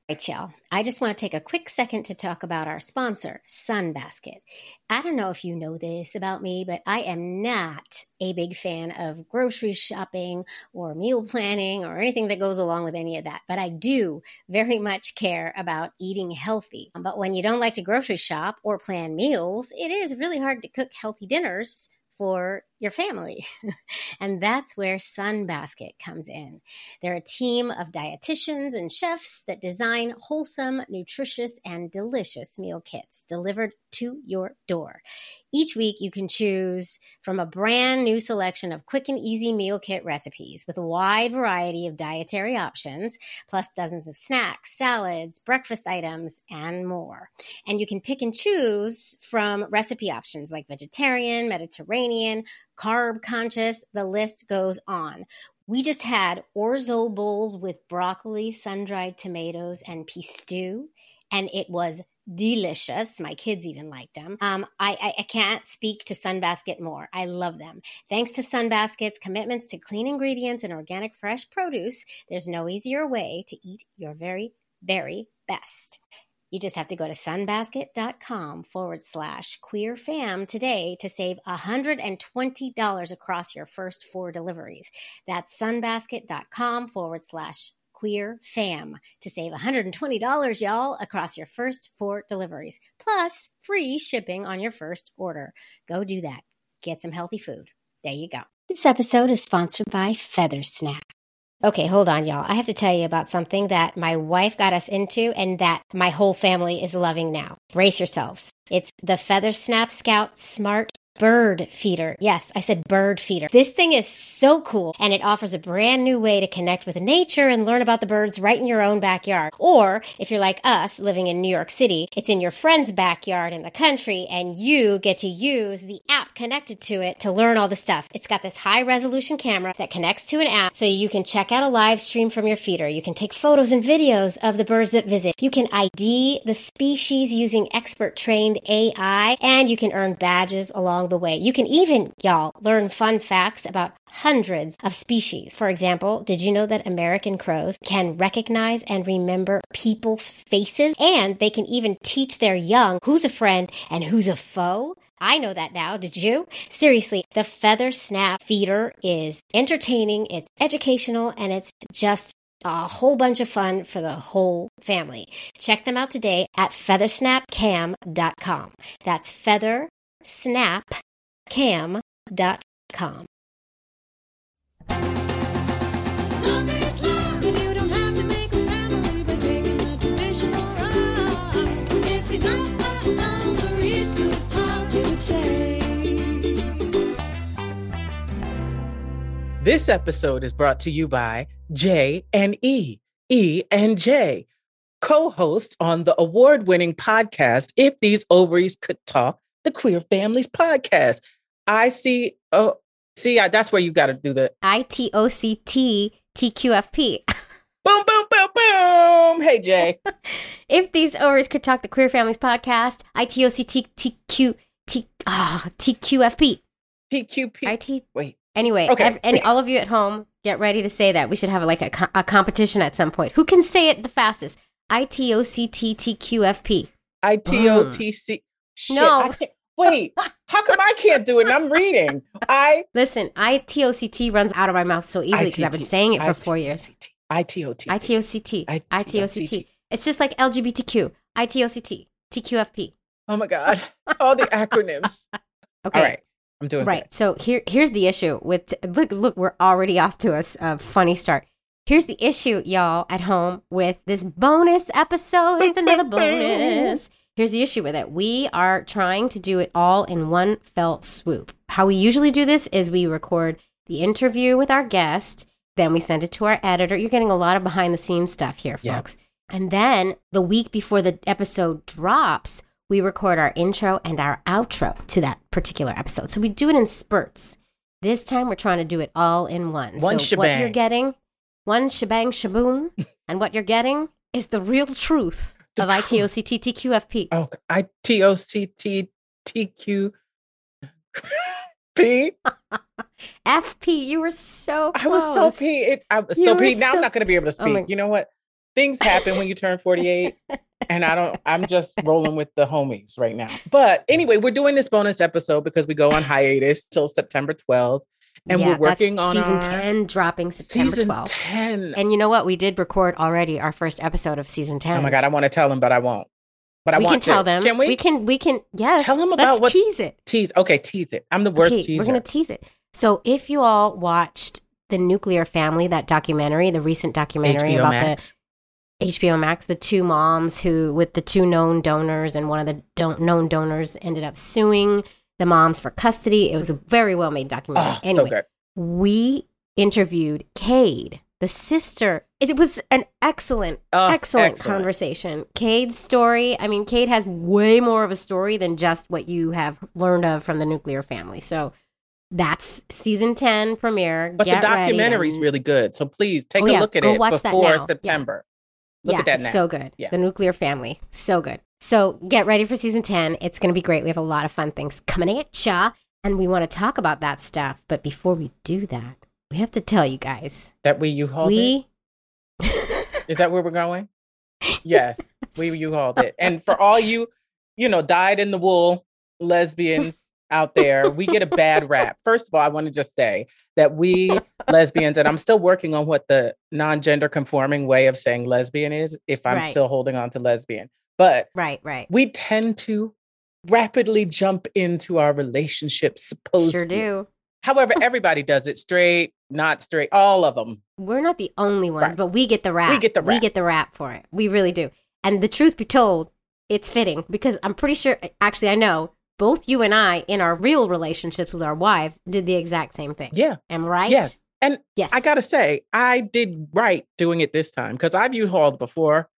Right, y'all. I just want to take a quick second to talk about our sponsor, Sunbasket. I don't know if you know this about me, but I am not a big fan of grocery shopping or meal planning or anything that goes along with any of that. But I do very much care about eating healthy. But when you don't like to grocery shop or plan meals, it is really hard to cook healthy dinners for your family. And that's where Sunbasket comes in. They're a team of dietitians and chefs that design wholesome, nutritious, and delicious meal kits delivered to your door. Each week, you can choose from a brand new selection of quick and easy meal kit recipes with a wide variety of dietary options, plus dozens of snacks, salads, breakfast items, and more. And you can pick and choose from recipe options like vegetarian, Mediterranean, carb conscious, the list goes on. We just had orzo bowls with broccoli, sun-dried tomatoes, and pea stew, and it was delicious. My kids even liked them. I can't speak to Sunbasket more. I love them. Thanks to Sunbasket's commitments to clean ingredients and organic fresh produce, there's no easier way to eat your very, very best. You just have to go to sunbasket.com/queerfam today to save $120 across your first 4 deliveries. That's sunbasket.com/queerfam to save $120, y'all, across your first 4 deliveries, plus free shipping on your first order. Go do that. Get some healthy food. There you go. This episode is sponsored by Feathersnap. Okay, hold on, y'all. I have to tell you about something that my wife got us into and that my whole family is loving now. Brace yourselves. It's the Feathersnap Scout Smart Bird Feeder. Yes, I said bird feeder. This thing is so cool, and it offers a brand new way to connect with nature and learn about the birds right in your own backyard. Or, if you're like us, living in New York City, it's in your friend's backyard in the country, and you get to use the app connected to it to learn all the stuff. It's got this high-resolution camera that connects to an app, so you can check out a live stream from your feeder. You can take photos and videos of the birds that visit. You can ID the species using expert-trained AI, and you can earn badges along the way. You can even, y'all, learn fun facts about hundreds of species. For example, did you know that American crows can recognize and remember people's faces? And they can even teach their young who's a friend and who's a foe? I know that now. Did you? Seriously, the Feathersnap feeder is entertaining, it's educational, and it's just a whole bunch of fun for the whole family. Check them out today at feathersnapcam.com. That's feathersnapcam.com. Love is love, and you don't have to make a family by taking a traditional route. If he's over, he's good talk, you would say. This episode is brought to you by J and E, E and J, co-hosts on the award-winning podcast, If These Ovaries Could Talk, the Queer Families Podcast. That's where you got to do the ITOCT-TQFP. boom, boom, boom, boom. Hey, Jay. If These Ovaries Could Talk, the Queer Families Podcast, TQFP. TQP. Wait. Anyway, Okay. all of you at home, get ready to say that. We should have like a competition at some point. Who can say it the fastest? ITOCT-TQFP. ITOTC. Shit, No. I can't. Wait, how come I can't do it? And I'm reading. Listen, ITOCT runs out of my mouth so easily because I've been saying it for 4 years. ITOCT. It's just like LGBTQ. ITOCT. TQFP. Oh my God. All the acronyms. Okay. All right. I'm doing Right. that. So here's the issue with look, we're already off to a funny start. Here's the issue, y'all, at home with this bonus episode. It's another bonus. Here's the issue with it. We are trying to do it all in one fell swoop. How we usually do this is we record the interview with our guest, then we send it to our editor. You're getting a lot of behind the scenes stuff here, folks. Yeah. And then the week before the episode drops, we record our intro and our outro to that particular episode. So we do it in spurts. This time we're trying to do it all in one. One so shebang. What you're getting, one shebang shaboom, and what you're getting is the real truth of ITOCT-TQFP. Oh, ITOCT-TQP. FP, you were so close. I was so P. I was so P. Now I'm not going to be able to speak. You know what? things happen when you turn 48. And I'm just rolling with the homies right now. But anyway, we're doing this bonus episode because we go on hiatus till September 12th. And Yeah, we're working that's on season our 10 dropping September season 12th. 10. And you know what? We did record already our first episode of season 10. Oh my God, I want to tell them, but I won't. But I we want can tell to. them. Can we? We can, yes. Tell them about Let's what's- tease it. Tease. Okay, tease it. I'm the worst Okay, teaser. we're going to tease it. So if you all watched The Nuclear Family, that documentary, the recent documentary HBO about Max. the HBO Max, the two moms who, with the two known donors, and one of the known donors ended up suing the moms for custody. It was a very well made documentary. Oh, Anyway, so good. we interviewed Cade, the sister. It was an excellent Oh, excellent conversation. Cade's story. I mean, Cade has way more of a story than just what you have learned of from the Nuclear Family. So that's season 10 premiere. But Get the ready documentary's and- really good. So please take Oh, a yeah, look at go it watch that before now. Yeah. September. Look yeah, at that it's now. so good. Yeah. The Nuclear Family, so good. So get ready for season 10. It's going to be great. We have a lot of fun things coming at ya, and we want to talk about that stuff. But before we do that, we have to tell you guys. That we you hauled it? Is that where we're going? Yes, we you hauled it. And for all you dyed in the wool lesbians out there, we get a bad rap. First of all, I want to just say that we lesbians, and I'm still working on what the non-gender conforming way of saying lesbian is, if I'm Right. still holding on to lesbian. But Right. we tend to rapidly jump into our relationships, supposedly. Sure do. However, everybody does it, straight, not straight, all of them. We're not the only ones, Right. but we get the rap. We get the We rap. get the rap for it. We really do. And the truth be told, it's fitting because I'm pretty sure, actually, I know both you and I, in our real relationships with our wives, did the exact same thing. Yeah. Am I right? Yes. And Yes. I gotta say, I did right doing it this time because I've used hauled before.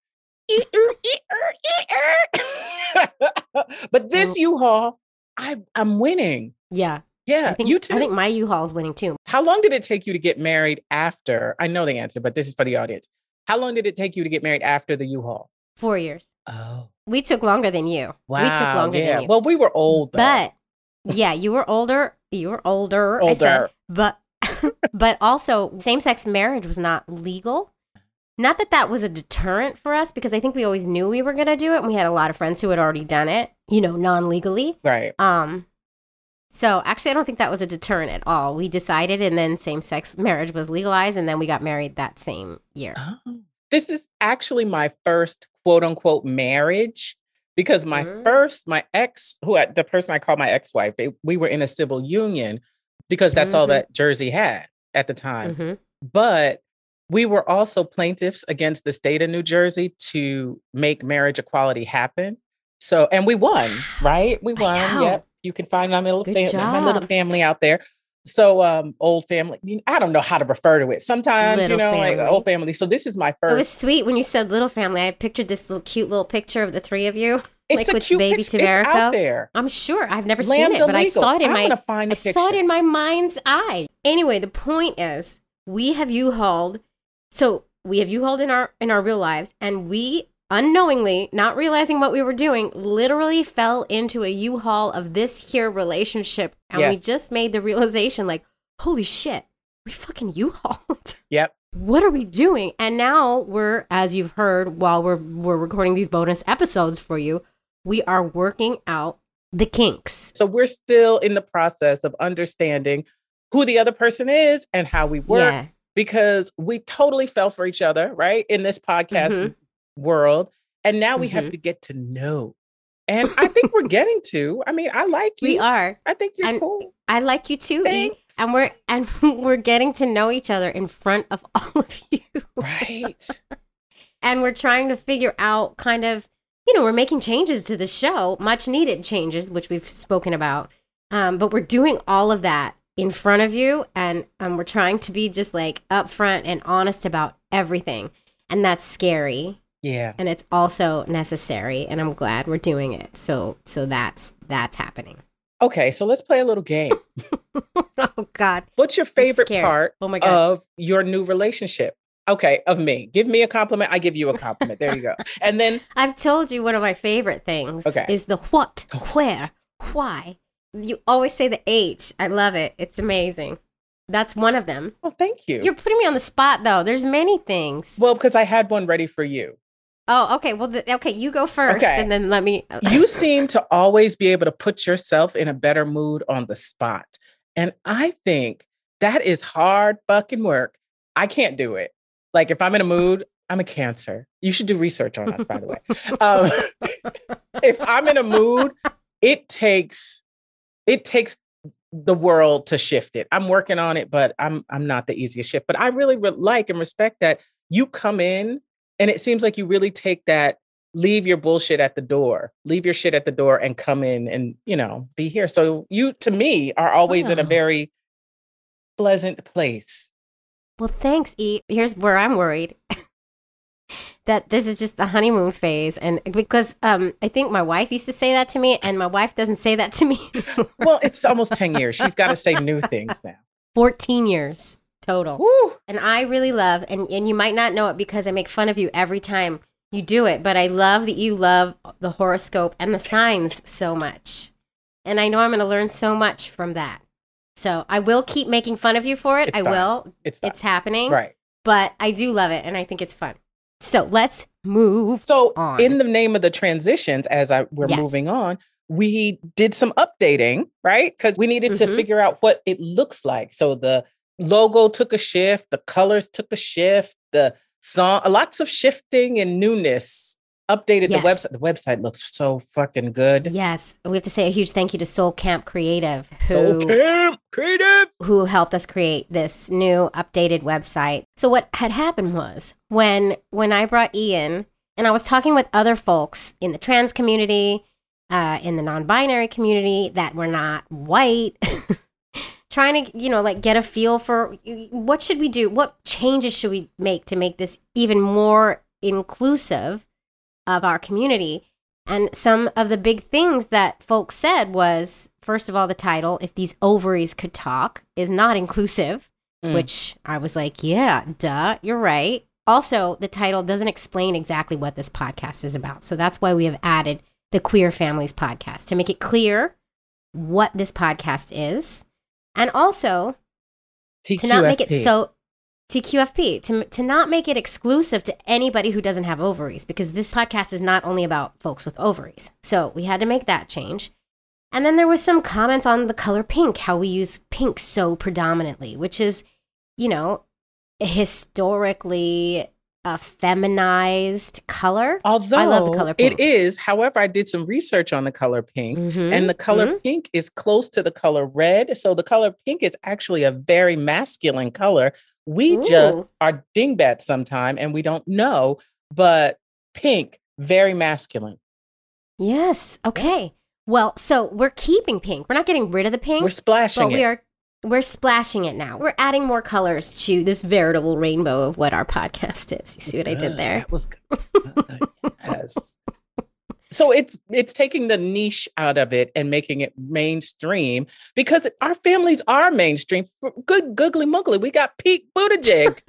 But this U-Haul, I'm winning. Yeah. Yeah, you too. I think my U-Haul is winning too. How long did it take you to get married after? I know the answer, but this is for the audience. How long did it take you to get married after the U-Haul? 4 years. Oh, We took longer than you. wow. We took longer yeah. than you. Well, we were old, though. But yeah, you were older. You were older. I said. Older. But but also same-sex marriage was not legal. Not that that was a deterrent for us because I think we always knew we were going to do it and we had a lot of friends who had already done it, non-legally. Right. So actually I don't think that was a deterrent at all. We decided and then same-sex marriage was legalized and then we got married that same year. Oh. This is actually my first quote unquote marriage because my ex, the person I call my ex-wife, we were in a civil union because that's all that Jersey had at the time. Mm-hmm. But we were also plaintiffs against the state of New Jersey to make marriage equality happen. So, and we won, right? We won. know. Yep. You can find my little Good little job. family out there. So, old family. I don't know how to refer to it. Sometimes, Little like family. old family. So this is my It was first. sweet when you said little family. I pictured this cute little picture of the three of you. It's like a with cute baby picture. It's out Taverico. there. I'm sure. I've never Lambda seen it, but legal. I saw it in I'm my gonna find I the saw it picture. in my mind's eye. Anyway, the point is we have U-Hauled. So we have U-Hauled in our real lives, and we unknowingly, not realizing what we were doing, literally fell into a U-Haul of this here relationship. And we Yes. just made the realization like, holy shit, we fucking U-Hauled. Yep. What are we doing? And now we're, as you've heard while we're recording these bonus episodes for you, we are working out the kinks. So we're still in the process of understanding who the other person is and how we work Yeah. because we totally fell for each other, right? In this podcast Mhm. world. And now we have Mhm. to get to know. And I think we're getting to. I mean, I like you. We are. I think you're And cool. I like you too, E. Thanks. And we're getting to know each other in front of all of you. Right. And we're trying to figure out kind of, we're making changes to the show, much needed changes, which we've spoken about. But we're doing all of that in front of you. And we're trying to be just like upfront and honest about everything. And that's scary. Yeah. And it's also necessary. And I'm glad we're doing it. So that's happening. Okay. So let's play a little game. Oh, God. What's your favorite scared. part Oh, my God. of your new relationship? Okay. Of me. Give me a compliment. I give you a compliment. There you go. And then I've told you one of my favorite things Okay. is the what, The where, why. You always say the H. I love it. It's amazing. That's one of them. Oh, thank you. You're putting me on the spot, though. There's many things. Well, because I had one ready for you. Oh, okay. Well, okay, you go first, Okay. and then let me. You seem to always be able to put yourself in a better mood on the spot. And I think that is hard fucking work. I can't do it. Like if I'm in a mood, I'm a Cancer. You should do research on us, by the way. If I'm in a mood, it takes the world to shift it. I'm working on it, but I'm not the easiest shift. But I really like and respect that you come in and it seems like you really take that, leave your bullshit at the door, leave your shit at the door and come in and, be here. So you, to me, are always in a very pleasant place. Well, thanks, E. Here's where I'm worried. That this is just the honeymoon phase. And because I think my wife used to say that to me, and my wife doesn't say that to me anymore. Well, it's almost 10 years. She's got to say new things now. 14 years total. Woo. And I really love, and you might not know it because I make fun of you every time you do it, but I love that you love the horoscope and the signs so much. And I know I'm going to learn so much from that. So I will keep making fun of you for it. It's I fine. will. It's fine. It's happening. Right. But I do love it, and I think it's fun. So let's move So on. in the name of the transitions, as we're Yes. moving on, we did some updating, right? Because we needed to Mhm. figure out what it looks like. So the logo took a shift, the colors took a shift, the song, lots of shifting and newness. Updated Yes. the website. The website looks so fucking good. Yes, we have to say a huge thank you to Soul Camp Creative, So Camp Creative. who helped us create this new updated website. So what had happened was when I brought Ian, and I was talking with other folks in the trans community, in the non-binary community that were not white, trying to, get a feel for what should we do? What changes should we make to make this even more inclusive of our community? And some of the big things that folks said was, first of all, the title, If These Ovaries Could Talk, is not inclusive, which I was like, yeah, duh, you're right. Also, the title doesn't explain exactly what this podcast is about. So that's why we have added the Queer Families Podcast, to make it clear what this podcast is. And also, to not make it so TQFP, to not make it exclusive to anybody who doesn't have ovaries, because this podcast is not only about folks with ovaries. So we had to make that change. And then there was some comments on the color pink, how we use pink so predominantly, which is, historically a feminized color. Although I love the color pink. it is, however, I did some research on the color pink, and the color pink is close to the color red. So the color pink is actually a very masculine color. We just are dingbats sometime and we don't know, but pink, very masculine. Yes. Okay. Well, so we're keeping pink. We're not getting rid of the pink. We're splashing but it. we're splashing it now. We're adding more colors to this veritable rainbow of what our podcast is. You see what I did there? That was good. Yes. So it's taking the niche out of it and making it mainstream, because our families are mainstream. Good googly muggly. We got Pete Buttigieg.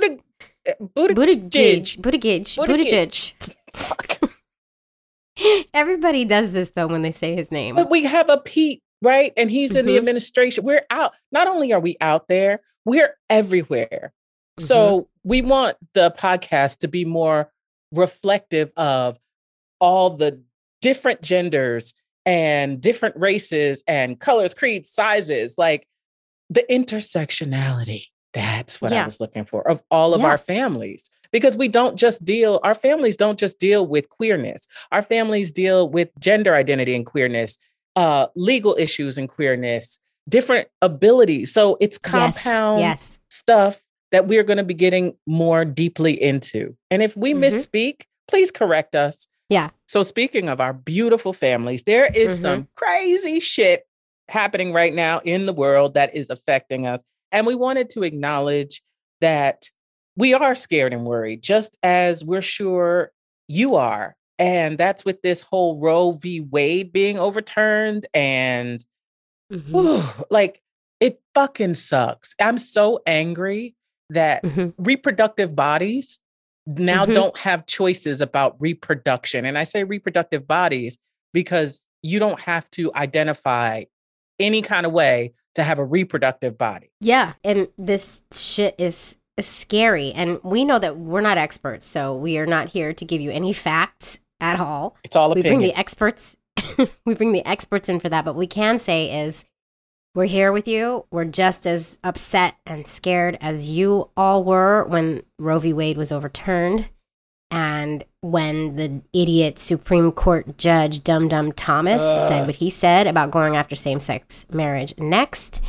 Buttigieg. Fuck. Everybody does this though when they say his name. But we have a Pete, right? And he's in the administration. We're out. Not only are we out there, we're everywhere. So we want the podcast to be more reflective of all the different genders and different races and colors, creeds, sizes, like the intersectionality. That's what I was looking for, of all of our families, because our families don't just deal with queerness. Our families deal with gender identity and queerness, legal issues and queerness, different abilities. So it's compound stuff that we're going to be getting more deeply into. And if we misspeak, please correct us. Yeah. So speaking of our beautiful families, there is some crazy shit happening right now in the world that is affecting us. And we wanted to acknowledge that we are scared and worried, just as we're sure you are. And that's with this whole Roe v. Wade being overturned. And like, it fucking sucks. I'm so angry that reproductive bodies now don't have choices about reproduction. And I say reproductive bodies because you don't have to identify any kind of way to have a reproductive body. Yeah. And this shit is scary. And we know that we're not experts, so we are not here to give you any facts at all. It's all We opinion. bring the experts. We bring the experts in for that. But what we can say is we're here with you. We're just as upset and scared as you all were when Roe v. Wade was overturned. And when the idiot Supreme Court Judge Dum Dum Thomas said what he said about going after same-sex marriage next.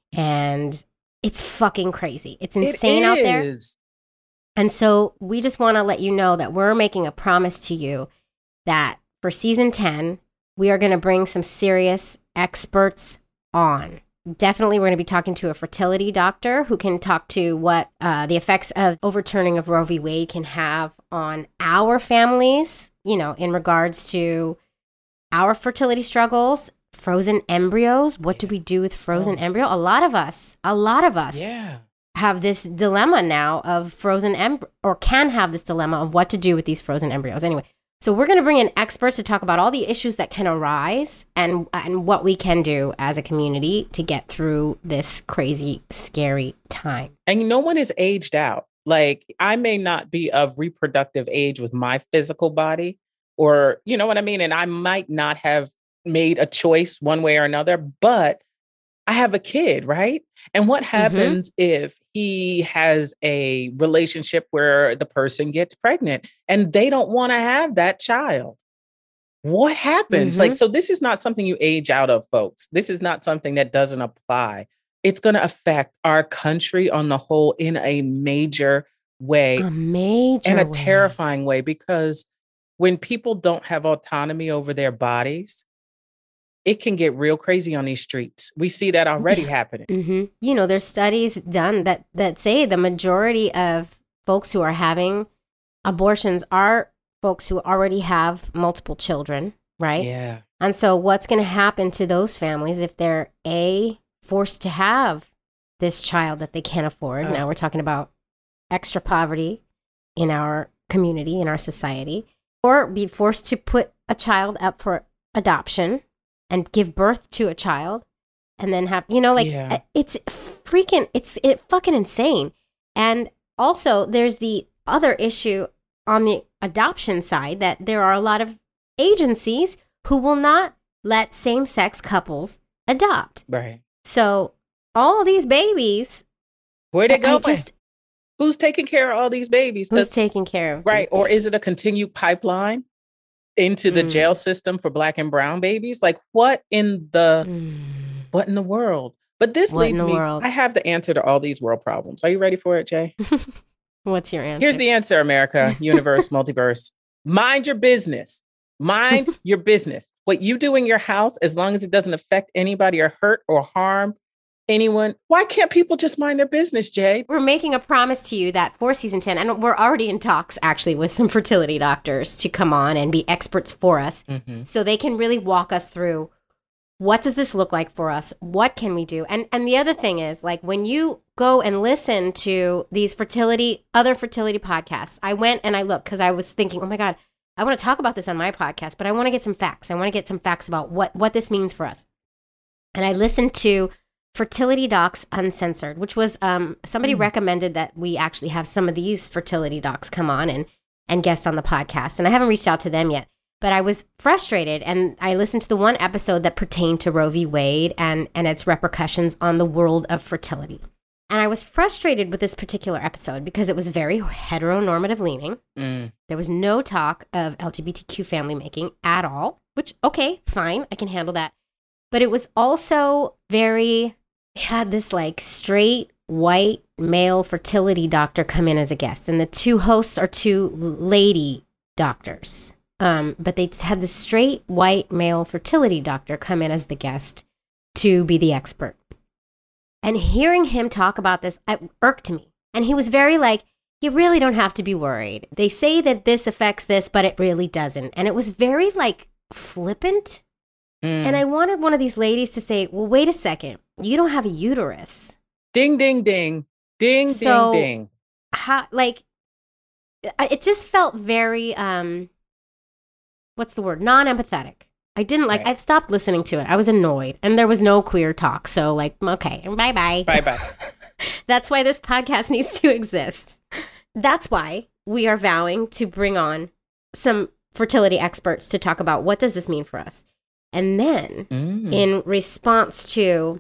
And it's fucking crazy. It's insane out there. It is. And so we just want to let you know that we're making a promise to you that for season 10, we are going to bring some serious experts on. Definitely, we're going to be talking to a fertility doctor who can talk to what the effects of overturning of Roe v. Wade can have on our families, you know, in regards to our fertility struggles, frozen embryos. What do we do with frozen embryo? A lot of us Yeah. have this dilemma now of frozen or can have this dilemma of what to do with these frozen embryos. Anyway, so we're going to bring in experts to talk about all the issues that can arise and what we can do as a community to get through this crazy, scary time. And no one is aged out. Like, I may not be of reproductive age with my physical body, or, you know what I mean? And I might not have made a choice one way or another, but I have a kid, right? And what happens if he has a relationship where the person gets pregnant and they don't want to have that child? What happens? Like, so this is not something you age out of, folks. This is not something that doesn't apply. It's going to affect our country on the whole in a major way, and a terrifying way, because when people don't have autonomy over their bodies, it can get real crazy on these streets. We see that already happening. You know, there's studies done that say the majority of folks who are having abortions are folks who already have multiple children, right? Yeah. And so what's going to happen to those families if they're forced to have this child that they can't afford? Now we're talking about extra poverty in our community, in our society, or be forced to put a child up for adoption and give birth to a child and then have, you know, like it's fucking insane. And also there's the other issue on the adoption side that there are a lot of agencies who will not let same-sex couples adopt. Right. So all these babies, where they go? Who's taking care of all these babies? Who's taking care of right? Or is it a continued pipeline into the jail system for Black and brown babies? Like, what in the world? But this leads me. I have the answer to all these world problems. Are you ready for it, Jay? What's your answer? Here's the answer, America, universe, multiverse. Mind your business. Mind your business. What you do in your house, as long as it doesn't affect anybody or hurt or harm anyone. Why can't people just mind their business, Jay? We're making a promise to you that for season 10, and we're already in talks actually with some fertility doctors to come on and be experts for us, so they can really walk us through what does this look like for us? What can we do? And the other thing is, like, when you go and listen to these other fertility podcasts, I went and I looked because I was thinking, oh my God, I want to talk about this on my podcast, but I want to get some facts. I want to get some facts about what this means for us. And I listened to Fertility Docs Uncensored, which was somebody recommended that we actually have some of these fertility docs come on and guest on the podcast. And I haven't reached out to them yet, but I was frustrated. And I listened to the one episode that pertained to Roe v. Wade and its repercussions on the world of fertility. And I was frustrated with this particular episode because it was very heteronormative leaning. There was no talk of LGBTQ family making at all, which, okay, fine, I can handle that. But it was also had this like straight white male fertility doctor come in as a guest. And the two hosts are two lady doctors. But they had this straight white male fertility doctor come in as the guest to be the expert. And hearing him talk about this, it irked me. And he was very like, you really don't have to be worried. They say that this affects this, but it really doesn't. And it was very like flippant. And I wanted one of these ladies to say, well, wait a second. You don't have a uterus. Ding, ding, ding. Ding, ding, ding. It just felt very, what's the word? Non-empathetic. I didn't like. Right. I stopped listening to it. I was annoyed, and there was no queer talk. So like, okay, bye bye. Bye bye. That's why this podcast needs to exist. That's why we are vowing to bring on some fertility experts to talk about what does this mean for us. And then in response to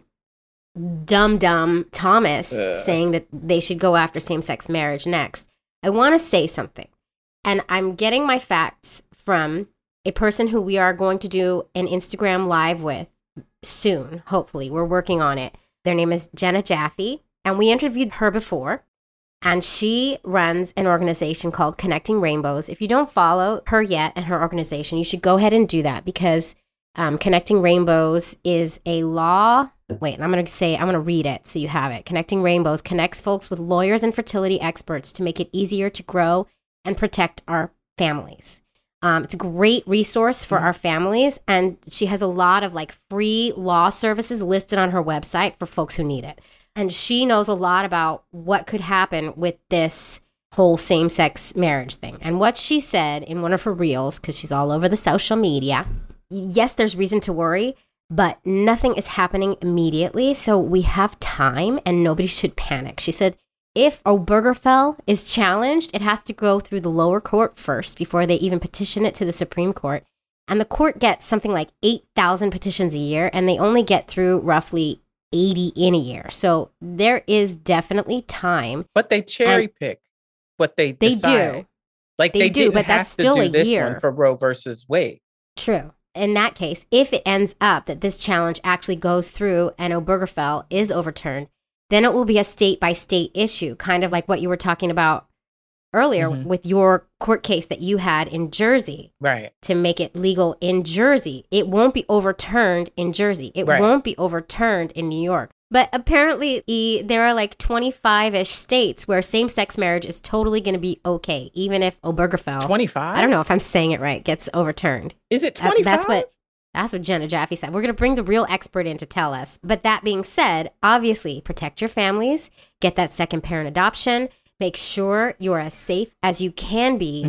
dumb Thomas saying that they should go after same-sex marriage next, I want to say something. And I'm getting my facts from a person who we are going to do an Instagram live with soon, hopefully. We're working on it. Their name is Jenna Jaffe, and we interviewed her before. And she runs an organization called Connecting Rainbows. If you don't follow her yet and her organization, you should go ahead and do that, because Connecting Rainbows is a law. Wait, I'm going to read it so you have it. Connecting Rainbows connects folks with lawyers and fertility experts to make it easier to grow and protect our families. It's a great resource for our families, and she has a lot of like free law services listed on her website for folks who need it. And she knows a lot about what could happen with this whole same-sex marriage thing. And what she said in one of her reels, because she's all over the social media, yes, there's reason to worry, but nothing is happening immediately. So we have time and nobody should panic. She said, if Obergefell is challenged, it has to go through the lower court first before they even petition it to the Supreme Court. And the court gets something like 8,000 petitions a year, and they only get through roughly 80 in a year. So there is definitely time. But they cherry pick what they decide. Do. Like They they do, didn't but have that's to still do a this year. one for Roe versus Wade. True. In that case, if it ends up that this challenge actually goes through and Obergefell is overturned, then it will be a state-by-state issue, kind of like what you were talking about earlier with your court case that you had in Jersey. Right. To make it legal in Jersey. It won't be overturned in Jersey. It Right. won't be overturned in New York. But apparently, there are like 25-ish states where same-sex marriage is totally going to be okay, even if Obergefell, 25? I don't know if I'm saying it right, gets overturned. Is it 25? That's what Jenna Jaffe said. We're going to bring the real expert in to tell us. But that being said, obviously, protect your families, get that second parent adoption, make sure you're as safe as you can be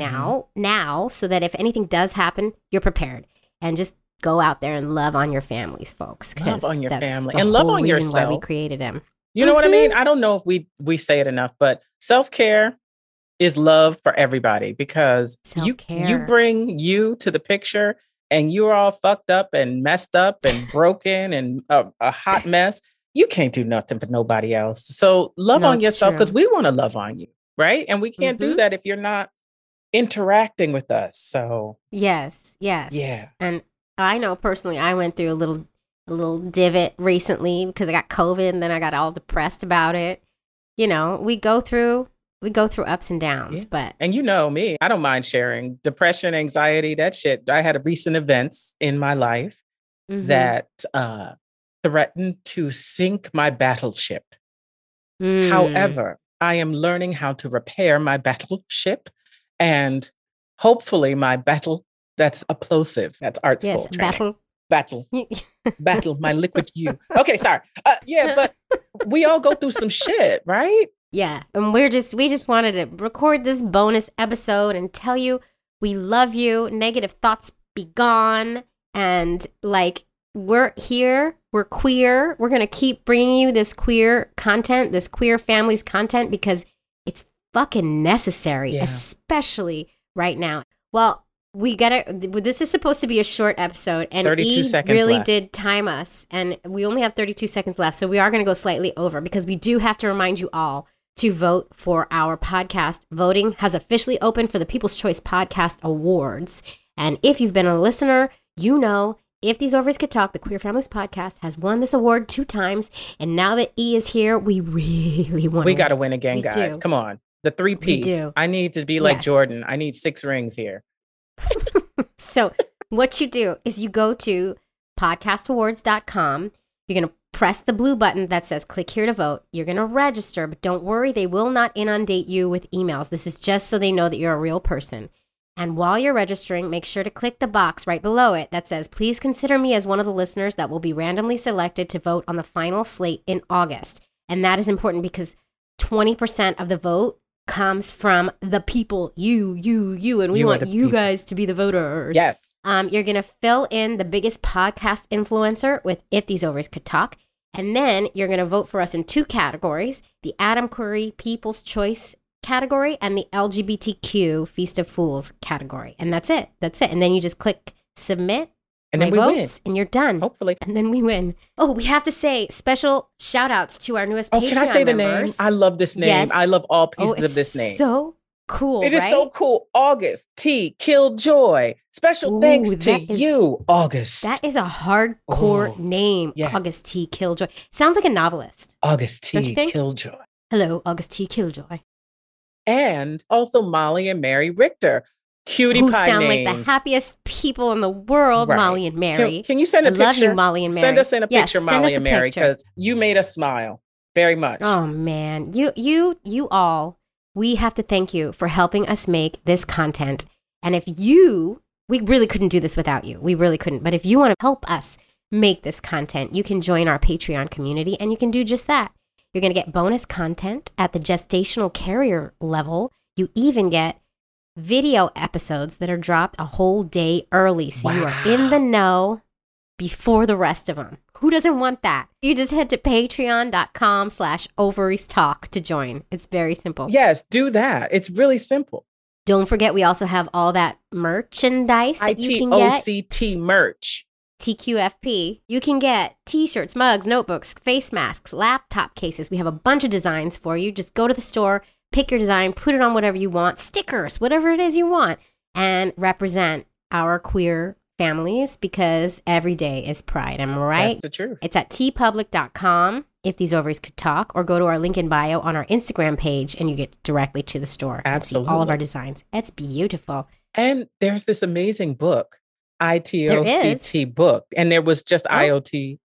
now, so that if anything does happen, you're prepared. And just go out there and love on your families, folks. 'cause Love on your that's family. the And love whole on reason why we yourself. created them. You know what I mean? I don't know if we say it enough, but self-care is love for everybody, because you Self-care. bring you to the picture and you're all fucked up and messed up and broken and a hot mess. You can't do nothing for nobody else. So love No, on it's yourself, true. because we want to love on you, right? And we can't do that if you're not interacting with us. So Yes. Yeah. And I know personally, I went through a little divot recently because I got COVID, and then I got all depressed about it. You know, we go through ups and downs, Yeah. but And you know me, I don't mind sharing depression, anxiety, that shit. I had recent events in my life that threatened to sink my battleship. However, I am learning how to repair my battleship, and hopefully my battle, that's plosive. That's art school. yes, training. Battle, my liquid you. Okay, sorry. Yeah, but we all go through some shit, right? Yeah, and we just wanted to record this bonus episode and tell you we love you. Negative thoughts be gone, and like we're here, we're queer. We're gonna keep bringing you this queer content, this queer families content, because it's fucking necessary, Yeah. especially right now. Well, we gotta. This is supposed to be a short episode, and 32 E seconds really left. did time us, and we only have 32 seconds left, so we are going to go slightly over because we do have to remind you all to vote for our podcast. Voting has officially opened for the People's Choice Podcast Awards, and if you've been a listener, you know If These Ovaries Could Talk, the Queer Families Podcast, has won this award 2 times, and now that E is here, we really want. We got to win again, We guys. do. Come on, the 3 Ps. do. I need to be like Yes. Jordan. I need 6 rings here. So what you do is you go to podcastawards.com. You're going to press the blue button that says click here to vote. You're going to register, but don't worry, they will not inundate you with emails. This is just so they know that you're a real person. And while you're registering, make sure to click the box right below it that says, please consider me as one of the listeners that will be randomly selected to vote on the final slate in August. And that is important because 20% of the vote comes from the people, you, and we You are want the you people. guys to be the voters. Yes. You're going to fill in the biggest podcast influencer with If These Ovaries Could Talk. And then you're going to vote for us in 2 categories, the Adam Curry People's Choice category and the LGBTQ Feast of Fools category. And that's it. And then you just click submit. And then my we votes, win. and you're done. Hopefully. And then we win. Oh, we have to say special shout outs to our newest Oh, Patreon can I say the members. name? I love this name. Yes. I love all pieces it's of this name. So cool. It is right? so cool. August T. Killjoy. Special Ooh, thanks to that is- you, August. That is a hardcore Oh, name, yes. August T. Killjoy. Sounds like a novelist. August Don't you T. think? Killjoy. Hello, August T. Killjoy. And also Molly and Mary Richter. Cutie Who pie sound names. like the happiest people in the world, Right. Molly and Mary. Can you send I a picture? love you, Molly and Mary. Send us in a Yes, picture, send Molly us a and Mary, picture. because you made us smile very much. Oh man, you all, we have to thank you for helping us make this content. And if you, we really couldn't do this without you. We really couldn't. But if you want to help us make this content, you can join our Patreon community and you can do just that. You're going to get bonus content at the gestational carrier level. You even get video episodes that are dropped a whole day early. So you are in the know before the rest of them. Who doesn't want that? You just head to patreon.com/ovariestalk to join. It's very simple. Yes, do that. It's really simple. Don't forget, we also have all that merchandise that you can get. ITOCT merch. TQFP. You can get t-shirts, mugs, notebooks, face masks, laptop cases. We have a bunch of designs for you. Just go to the store, pick your design, put it on whatever you want, stickers, whatever it is you want, and represent our queer families because every day is Pride. Am I right? That's the truth. It's at tpublic.com if these ovaries could talk, or go to our link in bio on our Instagram page and you get directly to the store and see all of Absolutely. our designs. It's beautiful. And there's this amazing book, There ITOCT book. And there was just Oh. IOTOCT.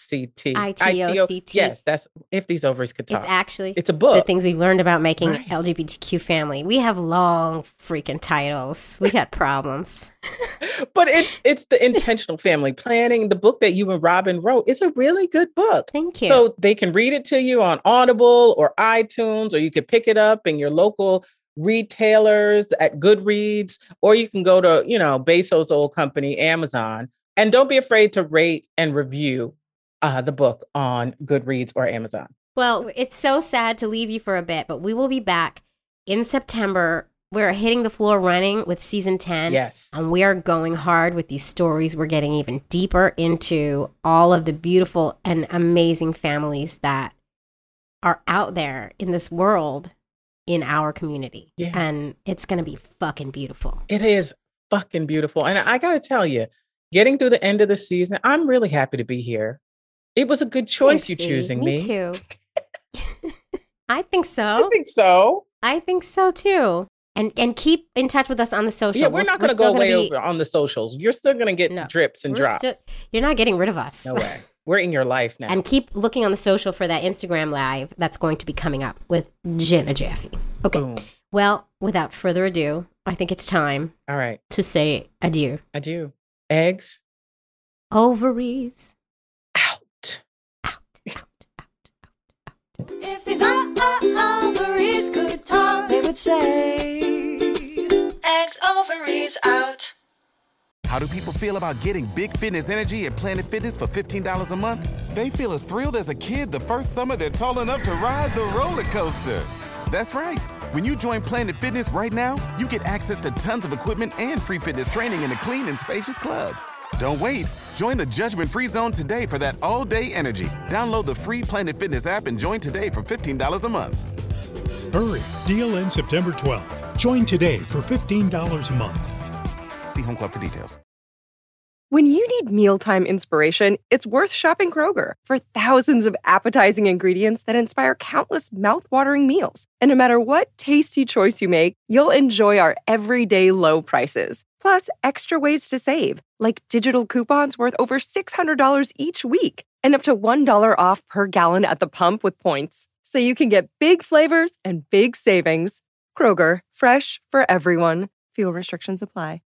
ITOCT. Yes, that's If These Ovaries Could Talk. It's actually It's a the book. things we've learned about making Right. LGBTQ family. We have long freaking titles. We got problems. But it's the intentional family planning. The book that you and Robin wrote is a really good book. Thank you. So they can read it to you on Audible or iTunes, or you could pick it up in your local retailers at Goodreads, or you can go to, Bezos' old company, Amazon. And don't be afraid to rate and review the book on Goodreads or Amazon. Well, it's so sad to leave you for a bit, but we will be back in September. We're hitting the floor running with season 10. Yes. And we are going hard with these stories. We're getting even deeper into all of the beautiful and amazing families that are out there in this world in our community. Yeah. And it's going to be fucking beautiful. It is fucking beautiful. And I got to tell you, getting through the end of the season, I'm really happy to be here. It was a good choice you Thanks, choosing me. me. Too. I think I so. think so. I think so too. And keep in touch with us on the social. Yeah, we're not going to still go way gonna be- over on the socials. You're still going to get No, drips and we're drops. still- you're not getting rid of us. No way. We're in your life now. And keep looking on the social for that Instagram live that's going to be coming up with Jenna Jaffe. Okay. Boom. Well, without further ado, I think it's time All right. to say adieu. Adieu. Eggs Ovaries. out. Out, out, out. If these ovaries could talk, they would say, Eggs, ovaries out. How do people feel about getting big fitness energy at Planet Fitness for $15 a month? They feel as thrilled as a kid the first summer they're tall enough to ride the roller coaster. That's right. When you join Planet Fitness right now, you get access to tons of equipment and free fitness training in a clean and spacious club. Don't wait. Join the judgment-free zone today for that all-day energy. Download the free Planet Fitness app and join today for $15 a month. Hurry! Deal ends September 12th. Join today for $15 a month. See Home Club for details. When you need mealtime inspiration, it's worth shopping Kroger for thousands of appetizing ingredients that inspire countless mouthwatering meals. And no matter what tasty choice you make, you'll enjoy our everyday low prices. Plus, extra ways to save, like digital coupons worth over $600 each week and up to $1 off per gallon at the pump with points. So you can get big flavors and big savings. Kroger, fresh for everyone. Fuel restrictions apply.